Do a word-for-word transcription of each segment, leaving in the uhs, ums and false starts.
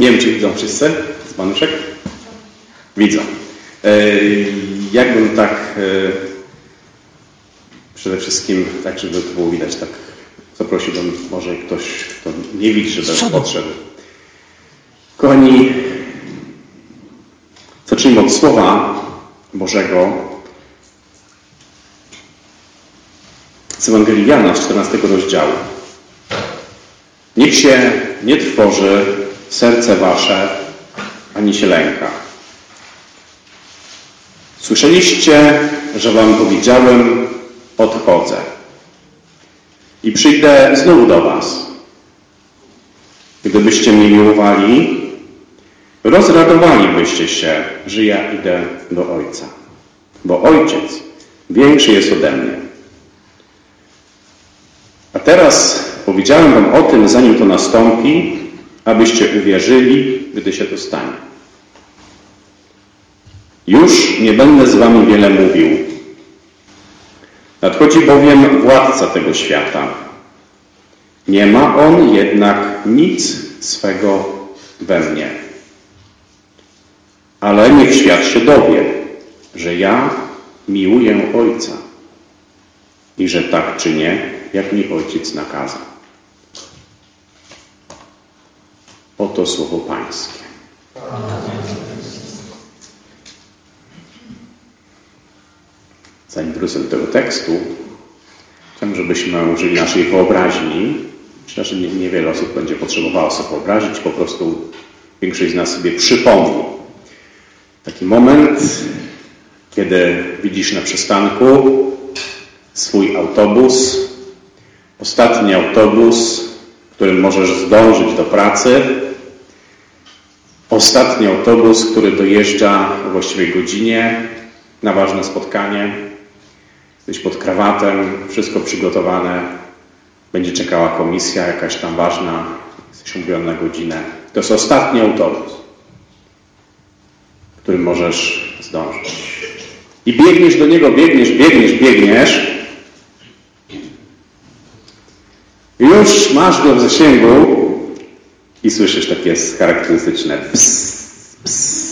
Nie wiem, czy widzą wszyscy z panuszek? Widzą. Jakbym tak przede wszystkim, tak żeby to było widać, tak zaprosiłbym może ktoś, kto nie widzi, żeby podszedł. Kochani, zacznijmy od Słowa Bożego z Ewangelii Jana z czternastego rozdziału. Niech się nie trwoży serce wasze, ani się lęka. Słyszeliście, że wam powiedziałem, odchodzę i przyjdę znowu do was. Gdybyście mnie miłowali, rozradowalibyście się, że ja idę do Ojca, bo Ojciec większy jest ode mnie. A teraz powiedziałem wam o tym, zanim to nastąpi, abyście uwierzyli, gdy się to stanie. Już nie będę z wami wiele mówił. Nadchodzi bowiem władca tego świata. Nie ma on jednak nic swego we mnie. Ale niech świat się dowie, że ja miłuję Ojca i że tak czynię, jak mi Ojciec nakazał. Oto słowo Pańskie. Zanim wrócę do tego tekstu, chciałbym, żebyśmy użyli naszej wyobraźni. Myślę, że niewiele osób będzie potrzebowało sobie wyobrazić, po prostu większość z nas sobie przypomni. Taki moment, kiedy widzisz na przystanku swój autobus, ostatni autobus, którym możesz zdążyć do pracy, ostatni autobus, który dojeżdża o właściwej godzinie na ważne spotkanie. Jesteś pod krawatem, wszystko przygotowane, będzie czekała komisja jakaś tam ważna, jesteś umówiony na godzinę. To jest ostatni autobus, którym możesz zdążyć. I biegniesz do niego, biegniesz, biegniesz, biegniesz. I już masz go w zasięgu i słyszysz takie charakterystyczne ps, ps.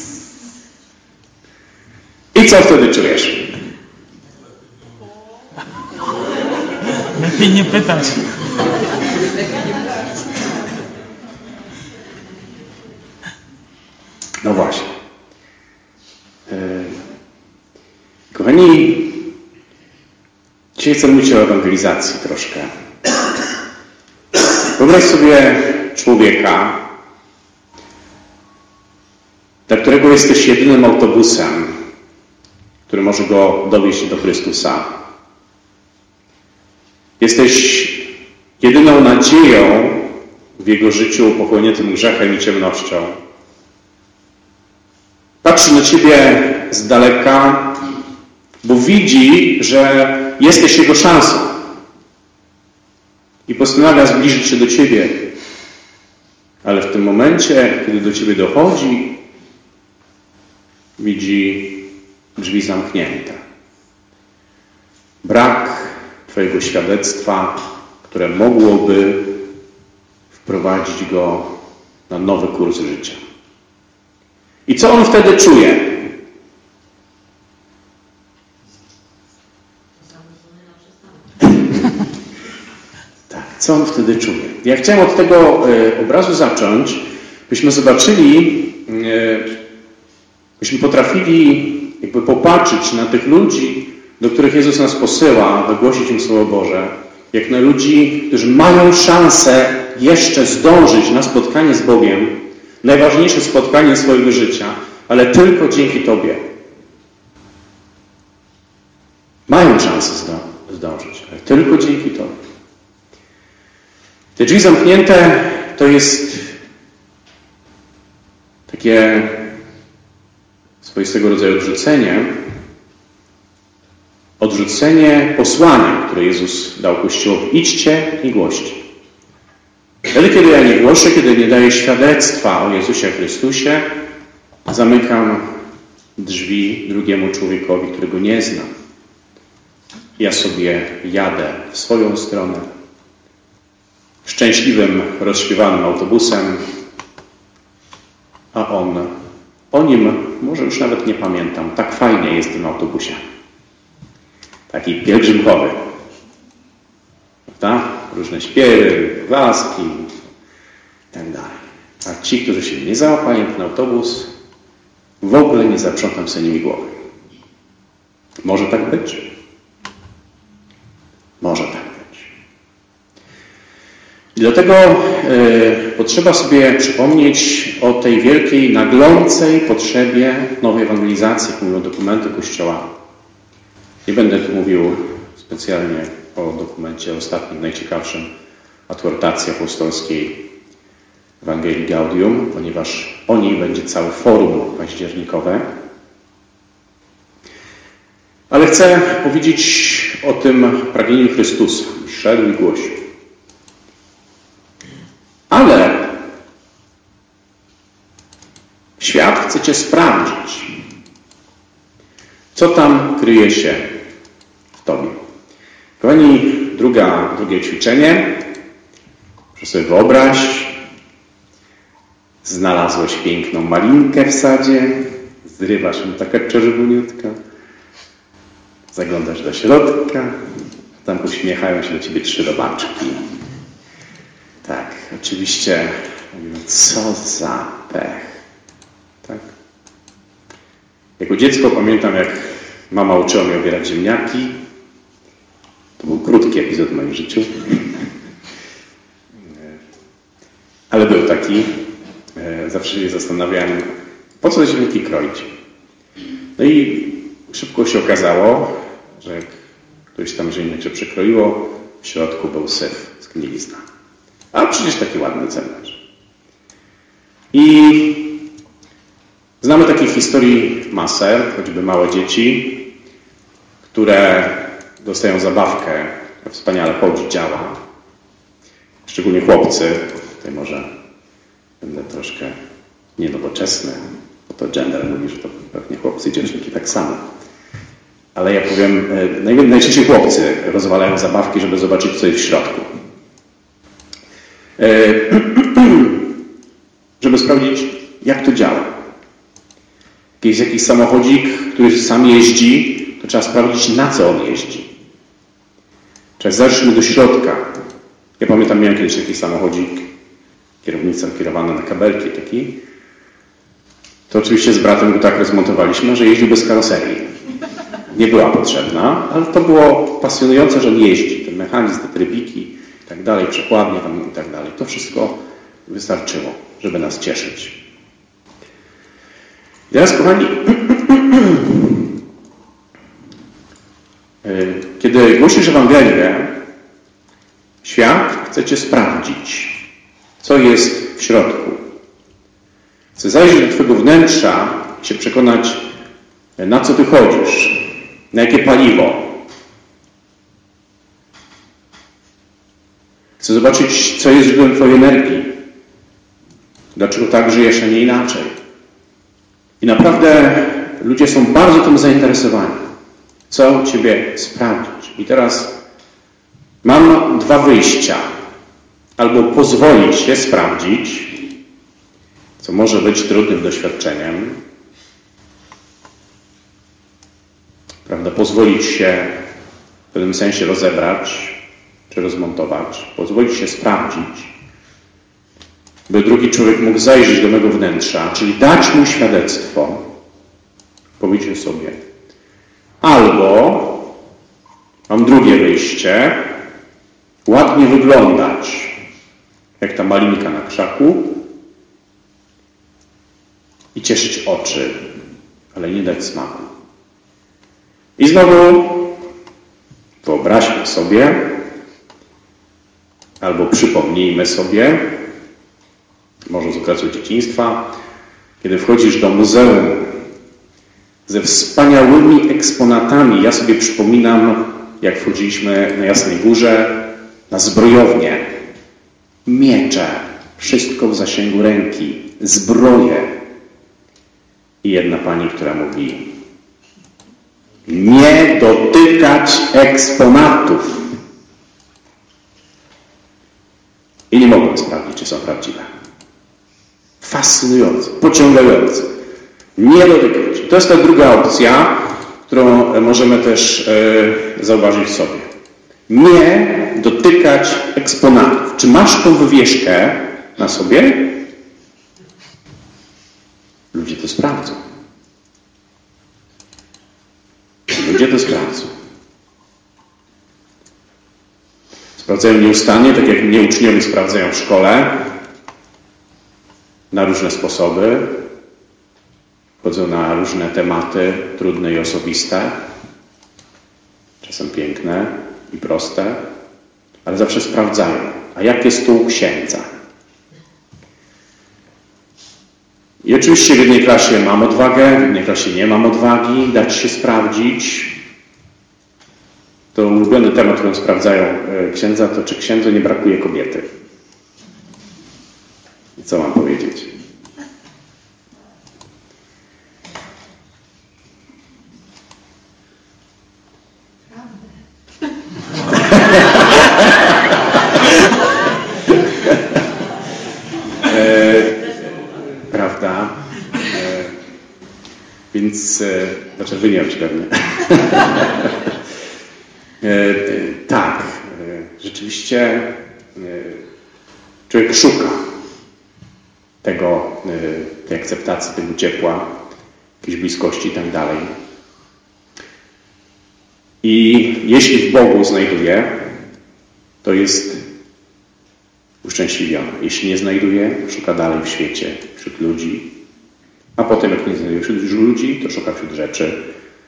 I co wtedy czujesz? Lepiej nie pytać. No właśnie. Kochani, dzisiaj chcę mówić o ewangelizacji troszkę. Wyobraź sobie człowieka, dla którego jesteś jedynym autobusem, który może go dowieźć do Chrystusa. Jesteś jedyną nadzieją w jego życiu pochłoniętym grzechem i ciemnością. Patrzy na ciebie z daleka, bo widzi, że jesteś jego szansą. I postanawia zbliżyć się do ciebie. Ale w tym momencie, kiedy do ciebie dochodzi, widzi drzwi zamknięte. Brak twojego świadectwa, które mogłoby wprowadzić go na nowy kurs życia. I co on wtedy czuje? Tak, co on wtedy czuje? Ja chciałem od tego e, obrazu zacząć, byśmy zobaczyli, e, byśmy potrafili jakby popatrzeć na tych ludzi, do których Jezus nas posyła, wygłosić im Słowo Boże, jak na ludzi, którzy mają szansę jeszcze zdążyć na spotkanie z Bogiem, najważniejsze spotkanie swojego życia, ale tylko dzięki Tobie. Mają szansę zdążyć, ale tylko dzięki Tobie. Te drzwi zamknięte to jest takie swoistego rodzaju odrzucenie, odrzucenie posłania, które Jezus dał Kościołowi. Idźcie i głoście. Wtedy, kiedy ja nie głoszę, kiedy nie daję świadectwa o Jezusie Chrystusie, zamykam drzwi drugiemu człowiekowi, którego nie znam. Ja sobie jadę w swoją stronę, szczęśliwym, rozśpiewanym autobusem a on o nim może już nawet nie pamiętam. Tak fajnie jest w tym autobusie. Taki pielgrzymkowy. Prawda? Różne śpiewy, glaski i tak dalej. A ci, którzy się nie załapali na ten autobus, w ogóle nie zaprzątam sobie nimi głowy. Może tak być? Może tak być. I dlatego y, potrzeba sobie przypomnieć o tej wielkiej, naglącej potrzebie nowej ewangelizacji, jak mówią dokumenty Kościoła. Nie będę tu mówił specjalnie o dokumencie ostatnim, najciekawszym, adhortacji apostolskiej Ewangelii Gaudium, ponieważ o niej będzie całe forum październikowe. Ale chcę powiedzieć o tym pragnieniu Chrystusa. Szedł i głosił. Ale świat chce cię sprawdzić. Co tam kryje się w tobie? Kochani, druga, drugie ćwiczenie. Proszę sobie wyobraź, znalazłeś piękną malinkę w sadzie, zrywasz ją taka czerwoniutka, zaglądasz do środka, tam uśmiechają się do ciebie trzy robaczki. Tak, oczywiście mówimy, co za pech. Tak? Jako dziecko pamiętam, jak mama uczyła mnie obierać ziemniaki. To był krótki epizod w moim życiu. Ale był taki. Zawsze się zastanawiałem, po co te ziemniaki kroić. No i szybko się okazało, że jak ktoś tam ziemniak się przekroiło, w środku był syf, zgnilizna. A przecież taki ładny cementarz. I znamy takich historii masę, choćby małe dzieci, które dostają zabawkę, która wspaniale chodzi, działa. Szczególnie chłopcy. Tutaj może będę troszkę niedowoczesny, bo to gender mówi, że to pewnie chłopcy i dziewczynki tak samo. Ale ja powiem, najczęściej chłopcy rozwalają zabawki, żeby zobaczyć, co jest w środku. Żeby sprawdzić, jak to działa. Jak jest jakiś samochodzik, który sam jeździ, to trzeba sprawdzić, na co on jeździ. Trzeba zajrzeć mu do środka. Ja pamiętam, miałem kiedyś taki samochodzik, kierownica kierowana na kabelki taki. To oczywiście z bratem go tak rozmontowaliśmy, że jeździł bez karoserii. Nie była potrzebna, ale to było pasjonujące, że on jeździ. Ten mechanizm, te trybiki i tak dalej, przekładnie tam i tak dalej. To wszystko wystarczyło, żeby nas cieszyć. I teraz, kochani, kiedy głosisz Ewangelię, świat chce cię sprawdzić, co jest w środku. Chce zajrzeć do twojego wnętrza i się przekonać, na co ty chodzisz, na jakie paliwo. Chce zobaczyć, co jest źródłem twojej energii. Dlaczego tak żyjesz, a nie inaczej. I naprawdę ludzie są bardzo tym zainteresowani. Co ciebie sprawdzić. I teraz mam dwa wyjścia. Albo pozwolić się sprawdzić, co może być trudnym doświadczeniem. Prawda? Pozwolić się w pewnym sensie rozebrać, czy rozmontować. Pozwolić się sprawdzić, by drugi człowiek mógł zajrzeć do mego wnętrza, czyli dać mu świadectwo. Powiedzieć sobie. Albo mam drugie wyjście, ładnie wyglądać, jak ta malinka na krzaku i cieszyć oczy, ale nie dać smaku. I znowu wyobraźmy sobie, albo przypomnijmy sobie, może z okresu dzieciństwa, kiedy wchodzisz do muzeum ze wspaniałymi eksponatami. Ja sobie przypominam, jak wchodziliśmy na Jasnej Górze na zbrojownię. Miecze, wszystko w zasięgu ręki, zbroje. I jedna pani, która mówi: nie dotykać eksponatów. I nie mogłem sprawdzić, czy są prawdziwe. Fascynujące, pociągające. Nie dotykać. To jest ta druga opcja, którą możemy też e, zauważyć w sobie. Nie dotykać eksponatów. Czy masz tą wywieszkę na sobie? Ludzie to sprawdzą. Ludzie to sprawdzą. Sprawdzają nieustannie, tak jak mnie uczniowie sprawdzają w szkole, na różne sposoby. Chodzą na różne tematy, trudne i osobiste, czasem piękne i proste, ale zawsze sprawdzają. A jak jest tu u księdza? I oczywiście w jednej klasie mam odwagę, w jednej klasie nie mam odwagi, dać się sprawdzić. To ulubiony temat, którym sprawdzają księdza, to czy księdzu nie brakuje kobiety. I co mam powiedzieć? e, prawda? E, więc, e, znaczy wyjąć pewnie. e, tak, e, rzeczywiście e, człowiek szuka tego, e, tej akceptacji, tego ciepła, jakiejś bliskości i tak dalej. I jeśli w Bogu znajduje, to jest uszczęśliwiony. Jeśli nie znajduje, szuka dalej w świecie, wśród ludzi. A potem, jak nie znajduje wśród ludzi, to szuka wśród rzeczy.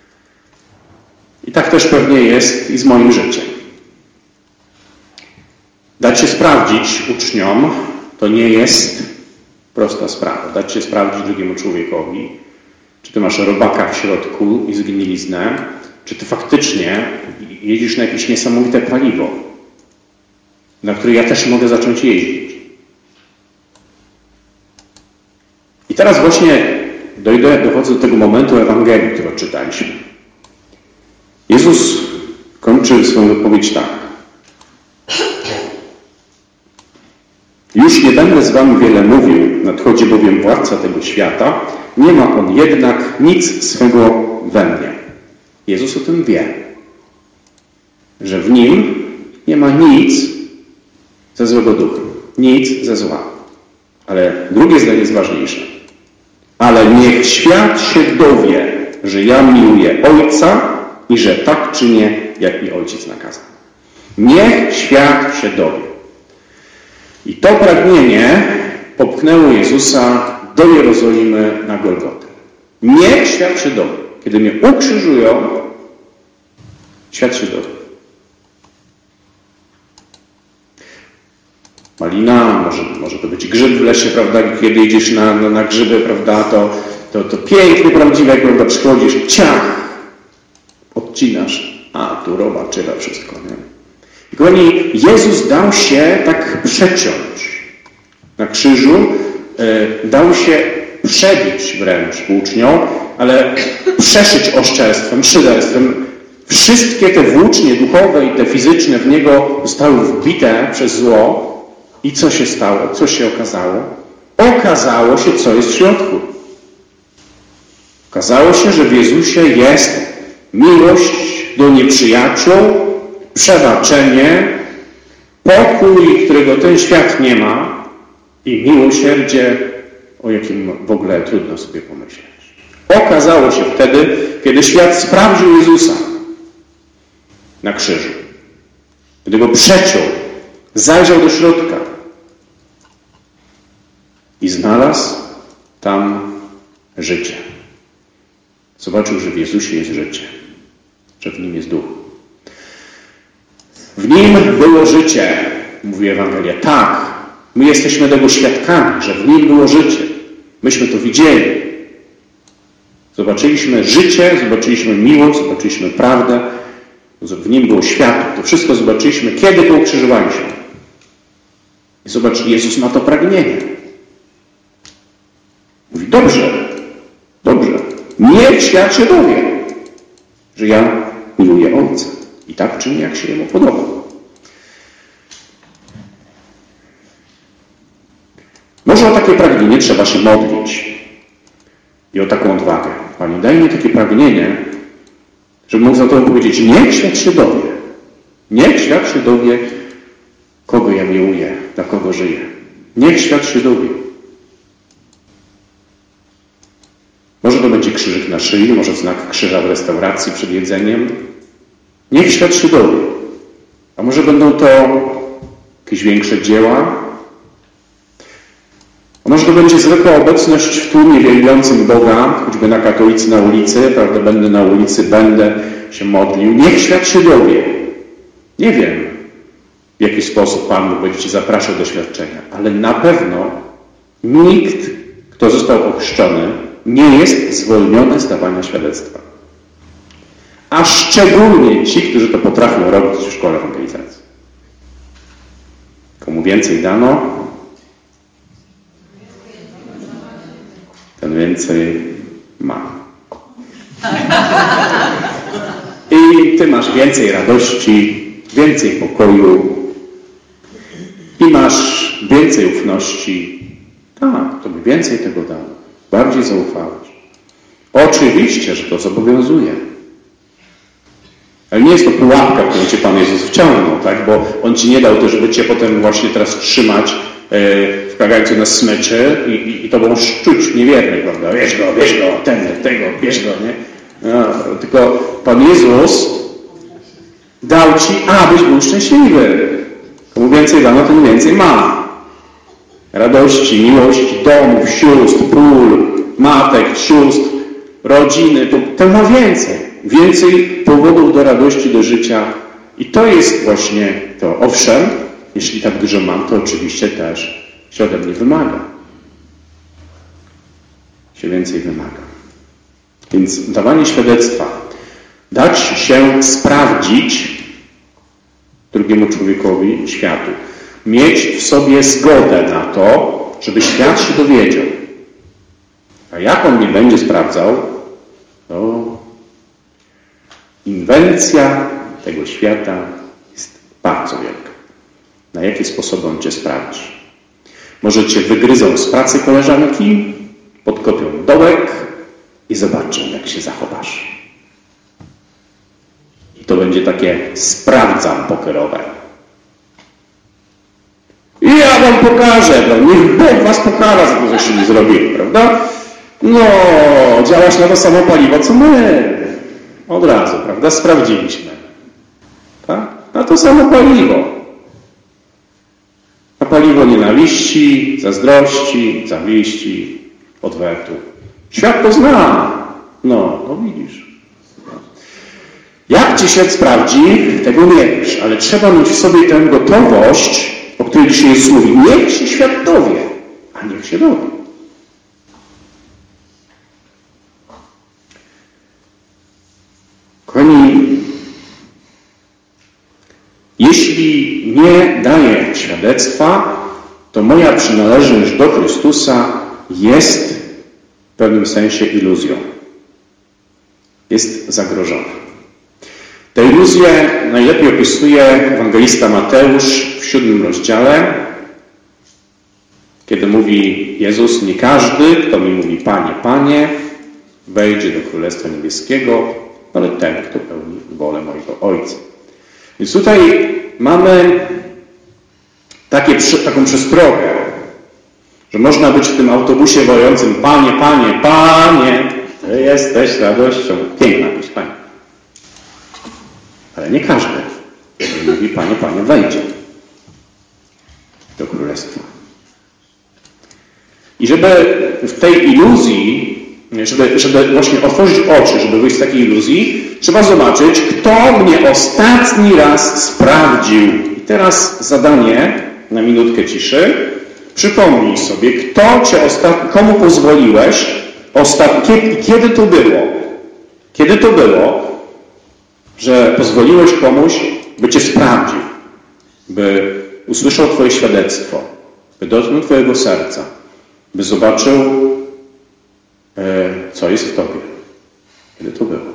I tak też pewnie jest i z moim życiem. Dać się sprawdzić uczniom, to nie jest prosta sprawa. Dać się sprawdzić drugiemu człowiekowi, czy ty masz robaka w środku i zgniliznę, czy ty faktycznie jedziesz na jakieś niesamowite paliwo, na które ja też mogę zacząć jeździć. I teraz właśnie dojdę, dochodzę do tego momentu Ewangelii, którą czytaliśmy. Jezus kończy swoją wypowiedź tak. Już nie będę z wami wiele mówił, nadchodzi bowiem władca tego świata, nie ma on jednak nic swego we mnie. Jezus o tym wie, że w Nim nie ma nic ze złego ducha, nic ze zła. Ale drugie zdanie jest ważniejsze. Ale niech świat się dowie, że ja miłuję Ojca i że tak czynię, jak mi Ojciec nakazał. Niech świat się dowie. I to pragnienie popchnęło Jezusa do Jerozolimy na Golgotę. Niech świat się dowie. Kiedy mnie ukrzyżują, świat się dowie. Malina, może, może to być grzyb w lesie, prawda? Kiedy idziesz na, na, na grzyby, prawda? To, to, to piękny, prawdziwy, prawda? Przychodzisz, ciach, odcinasz, a tu roba, czyla, wszystko, nie? I kochani, Jezus dał się tak przeciąć na krzyżu, yy, dał się przebić wręcz włócznią, ale przeszyć oszczerstwem, szyderstwem. Wszystkie te włócznie duchowe i te fizyczne w niego zostały wbite przez zło. I co się stało? Co się okazało? Okazało się, co jest w środku. Okazało się, że w Jezusie jest miłość do nieprzyjaciół, przebaczenie, pokój, którego ten świat nie ma i miłosierdzie, o jakim w ogóle trudno sobie pomyśleć. Okazało się wtedy, kiedy świat sprawdził Jezusa na krzyżu. Gdy go przeciął, zajrzał do środka i znalazł tam życie. Zobaczył, że w Jezusie jest życie, że w Nim jest duch. W Nim było życie, mówi Ewangelia. Tak, my jesteśmy tego świadkami, że w Nim było życie. Myśmy to widzieli. Zobaczyliśmy życie, zobaczyliśmy miłość, zobaczyliśmy prawdę. W Nim było światło. To wszystko zobaczyliśmy, kiedy po ukrzyżowaniu się. I zobacz, Jezus ma to pragnienie. Mówi, dobrze, dobrze. Niech świat się dowie, że ja miłuję Ojca. I tak czynię, jak się Jemu podoba. Może może o takie pragnienie trzeba się modlić. I o taką odwagę. Panie, daj mi takie pragnienie, żebym mógł za to powiedzieć, niech świat się dowie. Niech świat się dowie, kogo ja miłuję, dla kogo żyję. Niech świat się dowie. Może to będzie krzyżyk na szyi, może znak krzyża w restauracji przed jedzeniem. Niech świat się dowie. A może będą to jakieś większe dzieła? A może to będzie zwykła obecność w tłumie wielbiącym Boga, choćby na katolicy na ulicy, prawda, będę na ulicy, będę się modlił. Niech świat się dowie. Nie wiem, w jaki sposób Pan Bóg będzie Ci zapraszał do świadczenia, ale na pewno nikt, kto został ochrzczony, nie jest zwolniony z dawania świadectwa. A szczególnie ci, którzy to potrafią robić w szkole ewangelizacji. Komu więcej dano, ten więcej ma. I ty masz więcej radości, więcej pokoju i masz więcej ufności. Tak, tobie więcej tego dano. Bardziej zaufałeś. Oczywiście, że to zobowiązuje. Ale nie jest to pułapka, którą Cię Pan Jezus wciągnął, tak? Bo On Ci nie dał to, żeby Cię potem właśnie teraz trzymać yy, w kagańcu na smyczy i, i, i Tobą szczuć niewierny, prawda? Bierz go, bierz go, ten, tego, bierz go, nie? No, tylko Pan Jezus dał Ci, abyś był szczęśliwy. Komu więcej dano, ten więcej ma. Radości, miłości, domów, sióstr, pól, matek, sióstr, rodziny, to, to ma więcej. Więcej powodów do radości, do życia. I to jest właśnie to. Owszem, jeśli tak dużo mam, to oczywiście też się ode mnie wymaga. Się więcej wymaga. Więc dawanie świadectwa. Dać się sprawdzić drugiemu człowiekowi, światu. Mieć w sobie zgodę na to, żeby świat się dowiedział. A jak on nie będzie sprawdzał, to inwencja tego świata jest bardzo wielka. Na jakie sposoby on Cię sprawdzi? Może Cię wygryzą z pracy koleżanki, podkopią dołek i zobaczą, jak się zachowasz. I to będzie takie sprawdzam pokerowe. I ja wam pokażę, no, niech Bóg was pokara za to, coście mi zrobili, prawda? No, działasz na to samo paliwo, co my. Od razu, prawda? Sprawdziliśmy. Tak? Na to samo paliwo. Na paliwo nienawiści, zazdrości, zawiści, odwetu. Świat to zna. No, no widzisz. Jak Cię świat sprawdzi, tego nie wiesz, ale trzeba mieć w sobie tę gotowość, o której dzisiaj jest mówi. Niech się świat dowie, a niech się dowie. Kochani, jeśli nie daję świadectwa, to moja przynależność do Chrystusa jest w pewnym sensie iluzją. Jest zagrożona. Tę iluzję najlepiej opisuje ewangelista Mateusz w siódmym rozdziale, kiedy mówi Jezus, nie każdy, kto mi mówi Panie, Panie, wejdzie do Królestwa Niebieskiego, ale ten, kto pełni wolę mojego Ojca. Więc tutaj mamy takie, taką przestrogę, że można być w tym autobusie wojącym Panie, Panie, Panie, Ty jesteś radością. Piękna pieśń, Panie. Ale nie każdy, który mówi Panie, Panie, wejdzie do Królestwa. I żeby w tej iluzji, żeby, żeby właśnie otworzyć oczy, żeby wyjść z takiej iluzji, trzeba zobaczyć, kto mnie ostatni raz sprawdził. I teraz zadanie na minutkę ciszy. Przypomnij sobie, kto cię ostatni, komu pozwoliłeś ostatni, i kiedy to było? Kiedy to było, że pozwoliłeś komuś, by cię sprawdził, by usłyszał twoje świadectwo, by dotknął twojego serca, by zobaczył, co jest w tobie. Kiedy to było?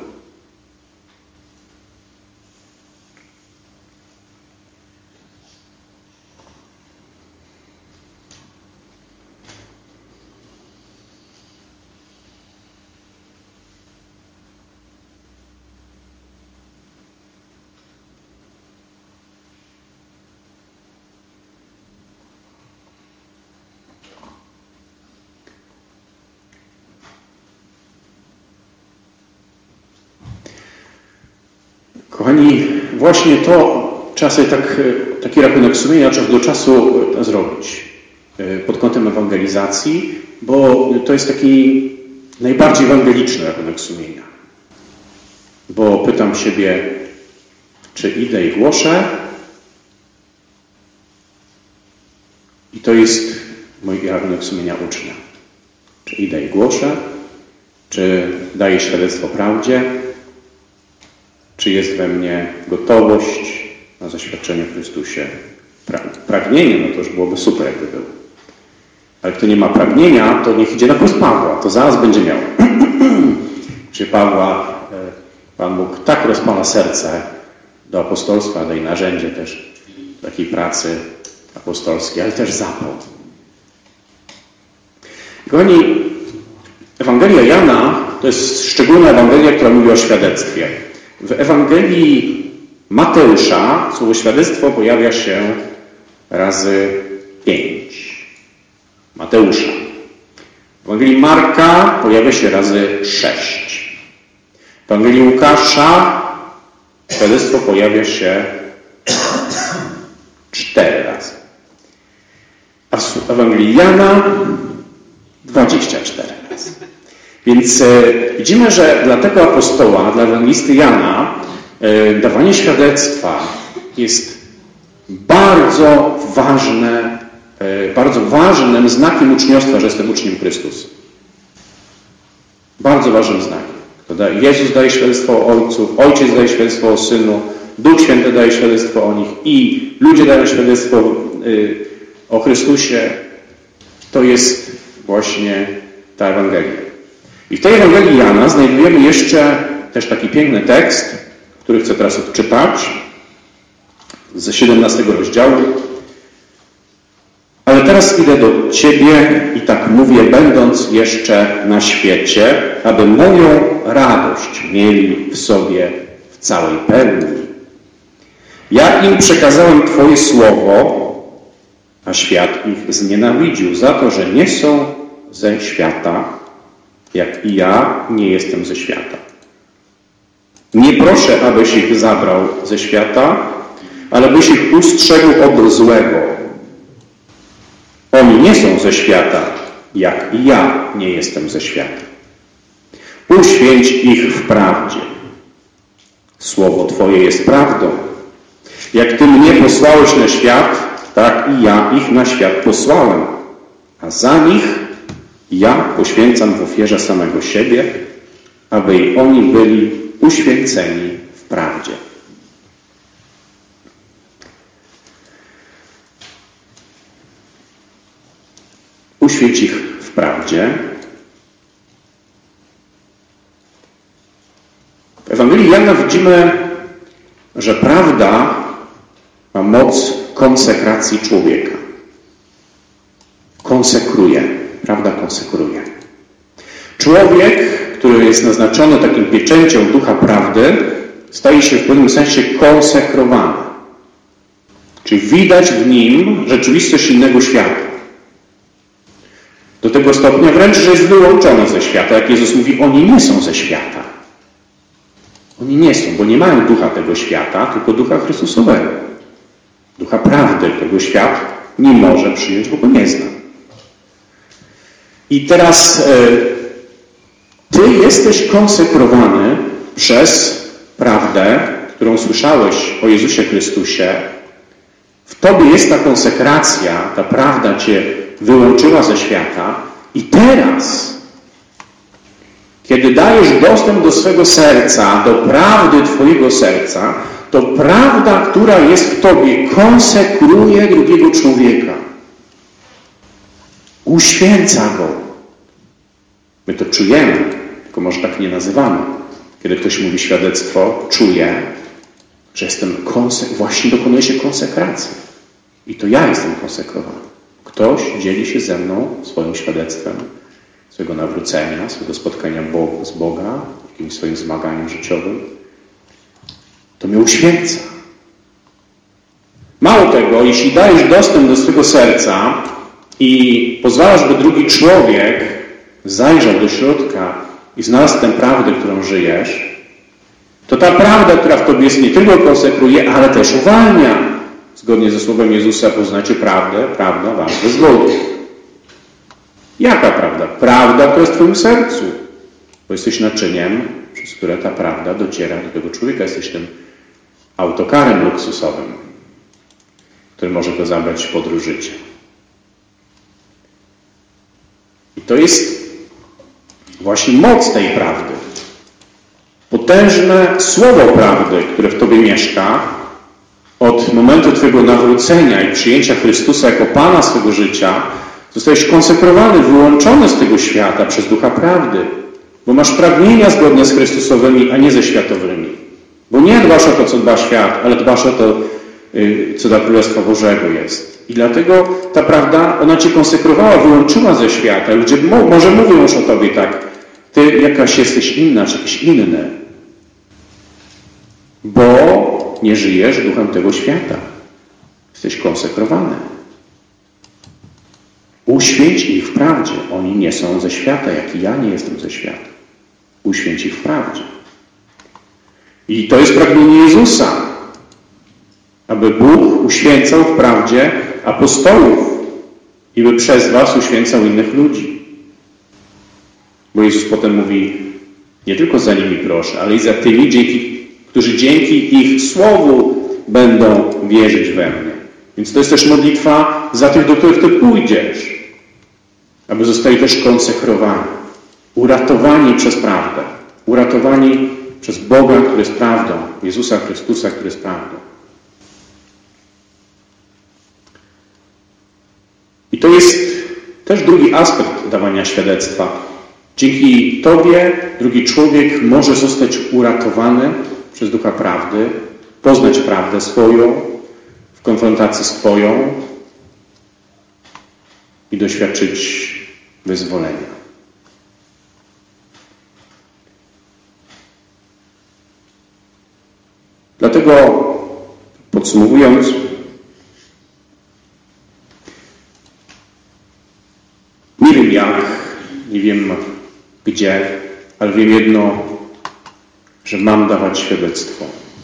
Kochani, właśnie to trzeba sobie tak, taki rachunek sumienia czas do czasu zrobić pod kątem ewangelizacji, bo to jest taki najbardziej ewangeliczny rachunek sumienia. Bo pytam siebie, czy idę i głoszę? I to jest mój rachunek sumienia ucznia. Czy idę i głoszę? Czy daję świadectwo prawdzie? Czy jest we mnie gotowość na zaświadczenie w Chrystusie? Pragnienie, no to już byłoby super, jakby było. Ale kto nie ma pragnienia, to niech idzie na kurs Pawła, to zaraz będzie miał. Gdzie Pawła Pan Bóg tak rozpala serce do apostolstwa, daje narzędzie też takiej pracy apostolskiej, ale też zapał. Kochani, Ewangelia Jana to jest szczególna Ewangelia, która mówi o świadectwie. W Ewangelii Mateusza słowo świadectwo pojawia się razy pięć. Mateusza. W Ewangelii Marka pojawia się razy sześć. W Ewangelii Łukasza świadectwo pojawia się cztery razy. A w Ewangelii Jana dwadzieścia cztery razy. Więc e, widzimy, że dla tego apostoła, dla ewangelisty Jana, e, dawanie świadectwa jest bardzo ważne, e, bardzo ważnym znakiem uczniostwa, że jestem uczniem Chrystusa. Bardzo ważnym znakiem. Jezus daje świadectwo o Ojcu, Ojciec daje świadectwo o Synu, Duch Święty daje świadectwo o nich i ludzie dają świadectwo y, o Chrystusie. To jest właśnie ta Ewangelia. I w tej Ewangelii Jana znajdujemy jeszcze też taki piękny tekst, który chcę teraz odczytać ze siedemnastego rozdziału. Ale teraz idę do Ciebie i tak mówię, będąc jeszcze na świecie, aby moją radość mieli w sobie w całej pełni. Ja im przekazałem Twoje słowo, a świat ich znienawidził za to, że nie są ze świata, jak i ja nie jestem ze świata. Nie proszę, abyś ich zabrał ze świata, ale byś ich ustrzegł od złego. Oni nie są ze świata, jak i ja nie jestem ze świata. Uświęć ich w prawdzie. Słowo Twoje jest prawdą. Jak Ty mnie posłałeś na świat, tak i ja ich na świat posłałem. A za nich ja poświęcam w ofierze samego siebie, aby i oni byli uświęceni w prawdzie. Uświęć ich w prawdzie. W Ewangelii Jana widzimy, że prawda ma moc konsekracji człowieka. Konsekruje. Prawda konsekruje. Człowiek, który jest naznaczony takim pieczęcią ducha prawdy, staje się w pewnym sensie konsekrowany. Czyli widać w nim rzeczywistość innego świata. Do tego stopnia wręcz, że jest wyłączony ze świata. Jak Jezus mówi, oni nie są ze świata. Oni nie są, bo nie mają ducha tego świata, tylko ducha Chrystusowego. Ducha prawdy, którego świat nie może przyjąć, bo go nie zna. I teraz e, Ty jesteś konsekrowany przez prawdę, którą słyszałeś o Jezusie Chrystusie. W Tobie jest ta konsekracja, ta prawda Cię wyłączyła ze świata i teraz, kiedy dajesz dostęp do swego serca, do prawdy Twojego serca, to prawda, która jest w Tobie, konsekruje drugiego człowieka. Uświęca go. My to czujemy, tylko może tak nie nazywamy. Kiedy ktoś mówi świadectwo, czuję, że jestem konse- właśnie dokonuje się konsekracji. I to ja jestem konsekrowany. Ktoś dzieli się ze mną swoim świadectwem, swojego nawrócenia, swojego spotkania Bo- z Boga, jakimś swoim zmaganiem życiowym. To mnie uświęca. Mało tego, jeśli dajesz dostęp do swojego serca i pozwalasz, by drugi człowiek zajrzał do środka i znalazł tę prawdę, którą żyjesz, To ta prawda, która w tobie jest, nie tylko konsekruje, ale też uwalnia. Zgodnie ze słowem Jezusa poznacie prawdę, prawda was wyzwoli. Jaka prawda? Prawda, która jest w twoim sercu. Bo jesteś naczyniem, przez które ta prawda dociera do tego człowieka. Jesteś tym autokarem luksusowym, który może go zabrać w podróż życia. I to jest właśnie moc tej prawdy. Potężne słowo prawdy, które w tobie mieszka, od momentu twojego nawrócenia i przyjęcia Chrystusa jako Pana swego życia, zostajesz konsekrowany, wyłączony z tego świata przez Ducha Prawdy, bo masz pragnienia zgodne z Chrystusowymi, a nie ze światowymi. Bo nie dbasz o to, co dba świat, ale dbasz o to, co dla Królestwa Bożego jest. I dlatego ta prawda, ona cię konsekrowała, wyłączyła ze świata. Ludzie może mówią już o tobie tak, ty jakaś jesteś inna, czy jakiś inny, bo nie żyjesz duchem tego świata. Jesteś konsekrowany. Uświęć ich w prawdzie. Oni nie są ze świata, jak i ja nie jestem ze świata. Uświęć ich w prawdzie. I to jest pragnienie Jezusa, aby Bóg uświęcał w prawdzie apostołów i by przez was uświęcał innych ludzi. Bo Jezus potem mówi, nie tylko za nimi proszę, ale i za tymi, dzięki, którzy dzięki ich słowu będą wierzyć we mnie. Więc to jest też modlitwa za tych, do których ty pójdziesz, aby zostali też konsekrowani, uratowani przez prawdę, uratowani przez Boga, który jest prawdą, Jezusa Chrystusa, który jest prawdą. I to jest też drugi aspekt dawania świadectwa. Dzięki tobie drugi człowiek może zostać uratowany przez Ducha Prawdy, poznać prawdę swoją w konfrontacji z twoją i doświadczyć wyzwolenia. Dlatego, podsumowując, nie wiem jak, nie wiem gdzie, ale wiem jedno, że mam dawać świadectwo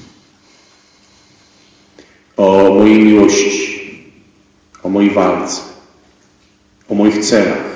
o mojej miłości, o mojej walce, o moich celach.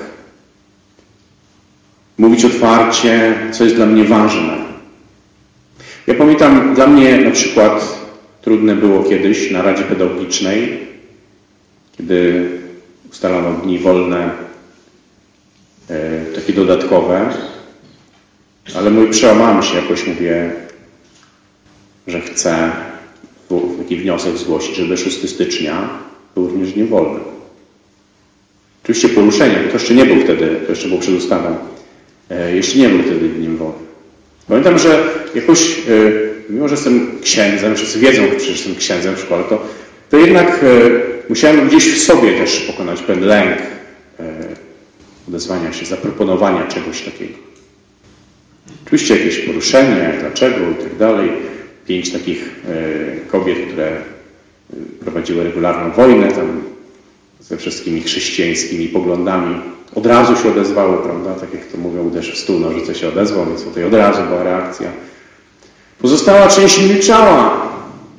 Mówić otwarcie, co jest dla mnie ważne. Ja pamiętam, dla mnie na przykład trudne było kiedyś na Radzie Pedagogicznej, kiedy ustalano dni wolne, e, takie dodatkowe, ale mój przełamałem się jakoś, mówię, że chcę taki wniosek zgłosić, żeby szóstego stycznia był również dniem wolnym. Oczywiście poruszenie, bo to jeszcze nie był wtedy, to jeszcze było przed ustawą, e, jeszcze nie był wtedy dniem wolnym. Pamiętam, że jakoś, e, mimo że jestem księdzem, wszyscy wiedzą, że jestem księdzem w szkole, to, to jednak e, musiałem gdzieś w sobie też pokonać pewien lęk e, odezwania się, zaproponowania czegoś takiego. Oczywiście jakieś poruszenie, dlaczego i tak dalej. Pięć takich e, kobiet, które prowadziły regularną wojnę tam ze wszystkimi chrześcijańskimi poglądami, od razu się odezwały, prawda? Tak jak to mówią, uderz w stół, nożyce się odezwał, więc tutaj od razu była reakcja. Pozostała część milczała.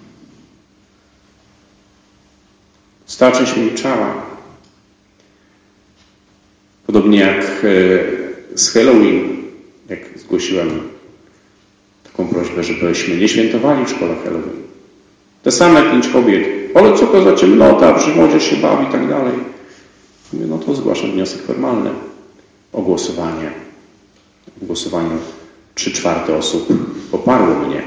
Pozostała część milczała. Podobnie jak z Halloween, jak zgłosiłem taką prośbę, żebyśmy nie świętowali w szkole Halloween. Te same pięć kobiet. Ale co to za ciemnota, że młodzież się bawi i tak dalej. Mówię, no to zgłaszam wniosek formalny o głosowanie. W głosowaniu trzy czwarte osób poparło mnie.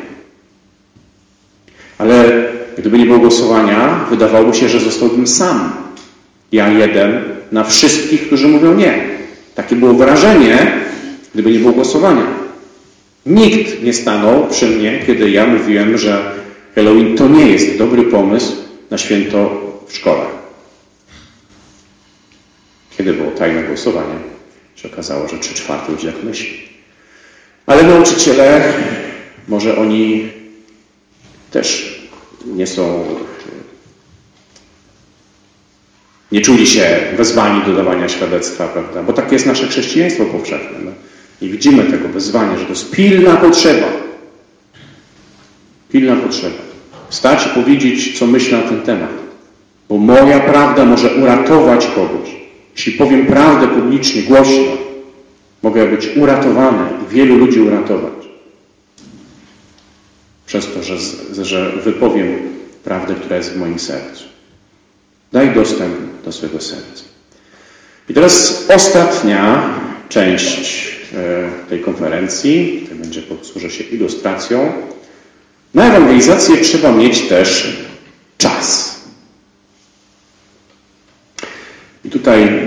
Ale gdyby nie było głosowania, wydawałoby się, że zostałbym sam. Ja jeden na wszystkich, którzy mówią nie. Takie było wrażenie, gdyby nie było głosowania. Nikt nie stanął przy mnie, kiedy ja mówiłem, że Halloween to nie jest dobry pomysł na święto w szkole. Kiedy było tajne głosowanie, się okazało, że trzy czwarte ludzi tak myśli. Ale nauczyciele, może oni też nie są, nie czuli się wezwani do dawania świadectwa, prawda? Bo takie jest nasze chrześcijaństwo powszechne. No. I widzimy tego wezwania, że to jest pilna potrzeba. Pilna potrzeba. Wstać i powiedzieć, co myślę na ten temat. Bo moja prawda może uratować kogoś. Jeśli powiem prawdę publicznie, głośno, mogę być uratowany i wielu ludzi uratować. Przez to, że, że wypowiem prawdę, która jest w moim sercu. Daj dostęp do swojego serca. I teraz ostatnia część tej konferencji, tutaj będzie posłużę się ilustracją. Na ewangelizację trzeba mieć też czas. I tutaj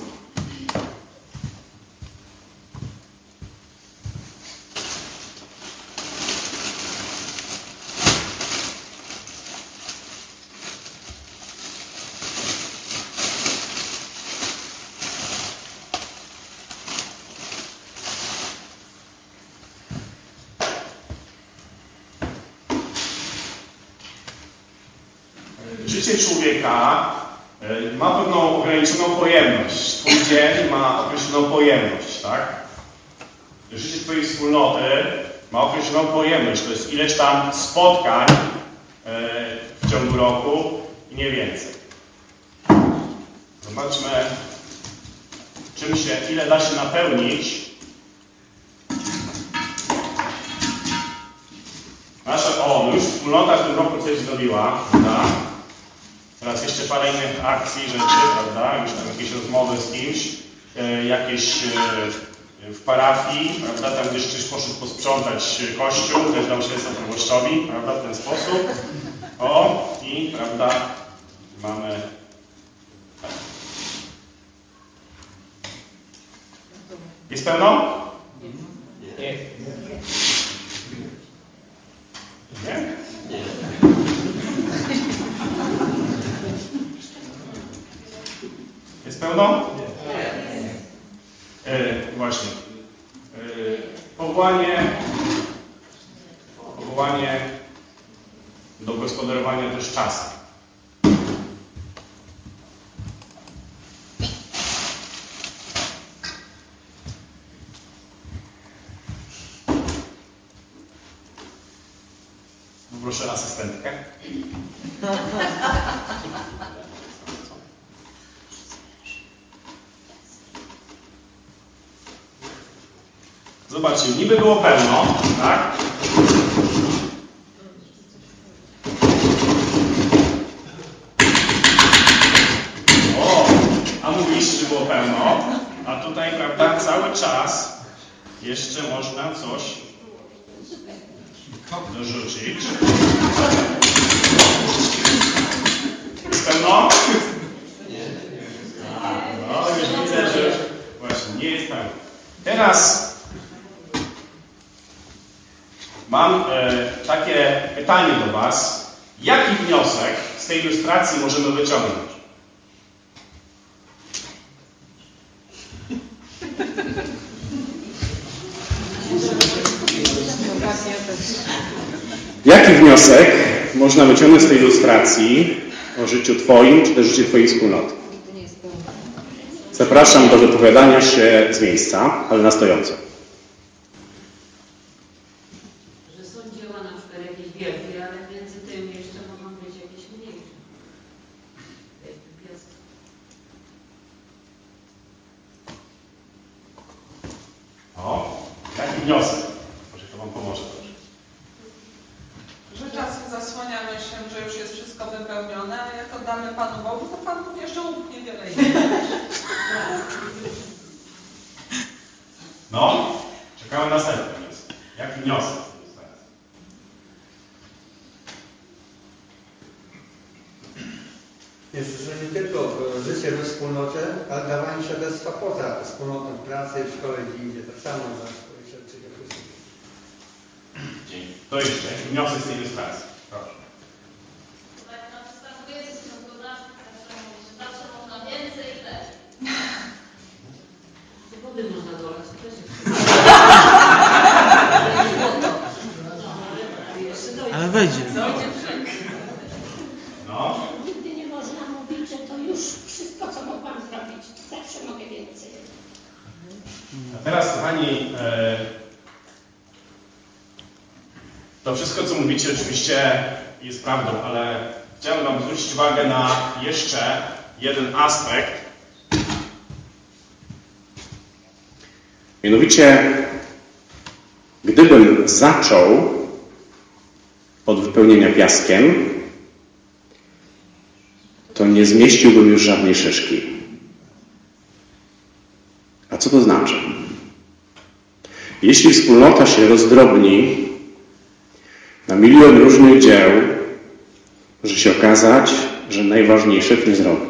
życie człowieka ma pewną ograniczoną pojemność. Twój dzień ma określoną pojemność, tak? Życie twojej wspólnoty ma określoną pojemność. To jest ileś tam spotkań w ciągu roku i nie więcej. Zobaczmy, czym się, ile da się napełnić. Nasza, o, już wspólnota w tym roku coś zrobiła, prawda? Teraz jeszcze parę innych akcji, rzeczy, prawda? Już tam jakieś rozmowy z kimś, e, jakieś e, w parafii, prawda? Tam gdzieś ktoś poszedł posprzątać kościół, też dał się proboszczowi, prawda? W ten sposób. O, i, prawda, mamy... Jest pełno? Nie. Nie? Jest pełno? Nie. E, właśnie. E, powołanie, powołanie do gospodarowania też czasem. Proszę asystentkę. Zobaczcie, niby było pełno, tak? O, a mówiliście, że było pełno, a tutaj, prawda, cały czas jeszcze można coś dorzucić. Jest pełno? Nie. No, już widzę, że właśnie nie jest pełno. Teraz mam e, takie pytanie do Was. Jaki wniosek z tej ilustracji możemy wyciągnąć? Jaki wniosek można wyciągnąć z tej ilustracji o życiu Twoim, czy też życiu Twojej wspólnoty? Zapraszam do wypowiadania się z miejsca, ale na stojąco. Że są dzieła na przykład jakieś wielkie, ale między tym jeszcze mogą być jakieś mniejsze. Jakby piast. O, jaki wniosek? Może to Wam pomoże. Że czasem zasłaniamy się, że już jest wszystko wypełnione, a jak oddamy Panu Bogu, to Pan Bóg jeszcze upchnie wiele innych. No, czekamy na następny wniosek. Jaki wniosek? Jest, że nie tylko życie we wspólnocie, ale dawanie świadectwa poza wspólnotą, w pracy, w szkole, gdzie indziej. Tak samo za swoje rzeczy. Dzięki. To jeszcze jaki wniosek z tej ilustracji? Proszę. Tak, na przykład jest gospodarstwo, że zawsze można więcej i lepiej. Do wody można dolać, to też jest. Ale wejdzie. No. Nigdy nie można mówić, że to już wszystko, co mogłam zrobić. Zawsze mogę więcej. A teraz, kochani, e, To wszystko, co mówicie, oczywiście jest prawdą, ale chciałem wam zwrócić uwagę na jeszcze jeden aspekt. Mianowicie, gdybym zaczął od wypełnienia piaskiem, to nie zmieściłbym już żadnej szyszki. A co to znaczy? Jeśli wspólnota się rozdrobni na milion różnych dzieł, może się okazać, że najważniejsze w nie zrobi.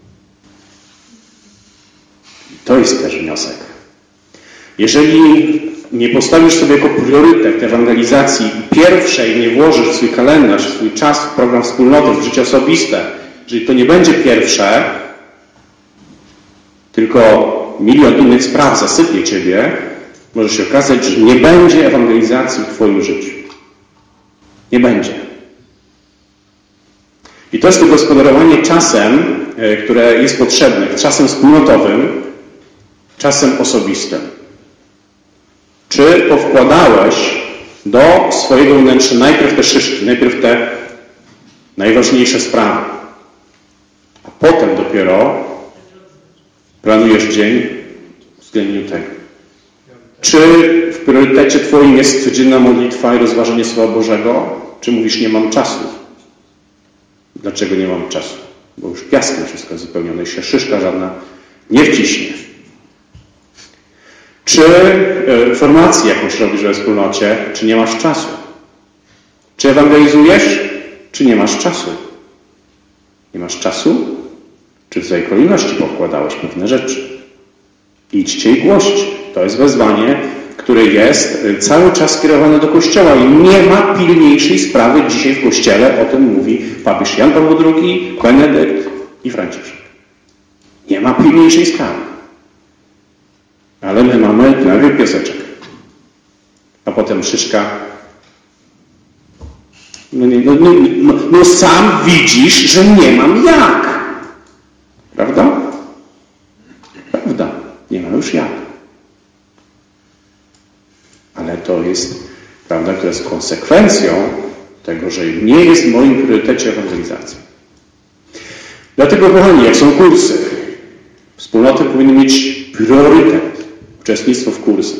To jest też wniosek. Jeżeli nie postawisz sobie jako priorytet ewangelizacji i pierwszej nie włożysz w swój kalendarz, w swój czas, w program wspólnoty, w życie osobiste, jeżeli to nie będzie pierwsze, tylko milion innych spraw zasypie Ciebie, może się okazać, że nie będzie ewangelizacji w Twoim życiu. Nie będzie. I to jest to gospodarowanie czasem, które jest potrzebne, czasem wspólnotowym, czasem osobistym. Czy powkładałeś do swojego wnętrza najpierw te szyszki, najpierw te najważniejsze sprawy, a potem dopiero planujesz dzień w względem tego. Czy w priorytecie Twoim jest codzienna modlitwa i rozważanie Słowa Bożego, czy mówisz, nie mam czasu? Dlaczego nie mam czasu? Bo już piaskiem wszystko jest wypełnione i się szyszka żadna nie wciśnie. Czy e, formację jakąś robisz we wspólnocie, czy nie masz czasu? Czy ewangelizujesz, czy nie masz czasu? Nie masz czasu? Czy w tej kolejności pokładałeś pewne rzeczy? Idźcie i głoście. To jest wezwanie, które jest cały czas skierowane do Kościoła i nie ma pilniejszej sprawy dzisiaj w Kościele. O tym mówi papież Jan Paweł drugi, Benedykt i Franciszek. Nie ma pilniejszej sprawy. Ale my mamy najpierw pieseczek, a potem szyszka. No, no, no, no, no sam widzisz, że nie mam jak. Prawda? Prawda. Nie ma już jak. Ale to jest prawda, która jest konsekwencją tego, że nie jest w moim priorytecie ewangelizacja. Dlatego, kochani, jak są kursy, wspólnoty powinny mieć priorytet. Uczestnictwo w kursach.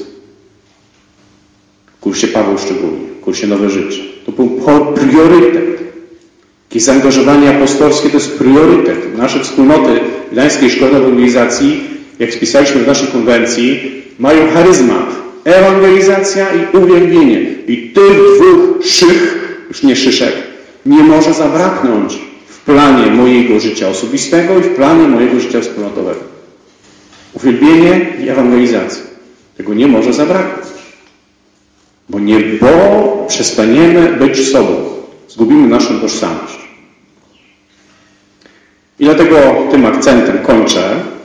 W kursie Paweł szczególnie, w kursie Nowe Życie. To był priorytet. Jakieś zaangażowanie apostolskie to jest priorytet. Nasze wspólnoty Gdańskiej Szkoły Ewangelizacji, jak spisaliśmy w naszej konwencji, mają charyzmat. Ewangelizacja i uwielbienie. I tych dwóch szych, już nie szyszek, nie może zabraknąć w planie mojego życia osobistego i w planie mojego życia wspólnotowego. Uwielbienie i ewangelizacja. Tego nie może zabraknąć. Bo nie, bo przestaniemy być sobą. Zgubimy naszą tożsamość. I dlatego tym akcentem kończę.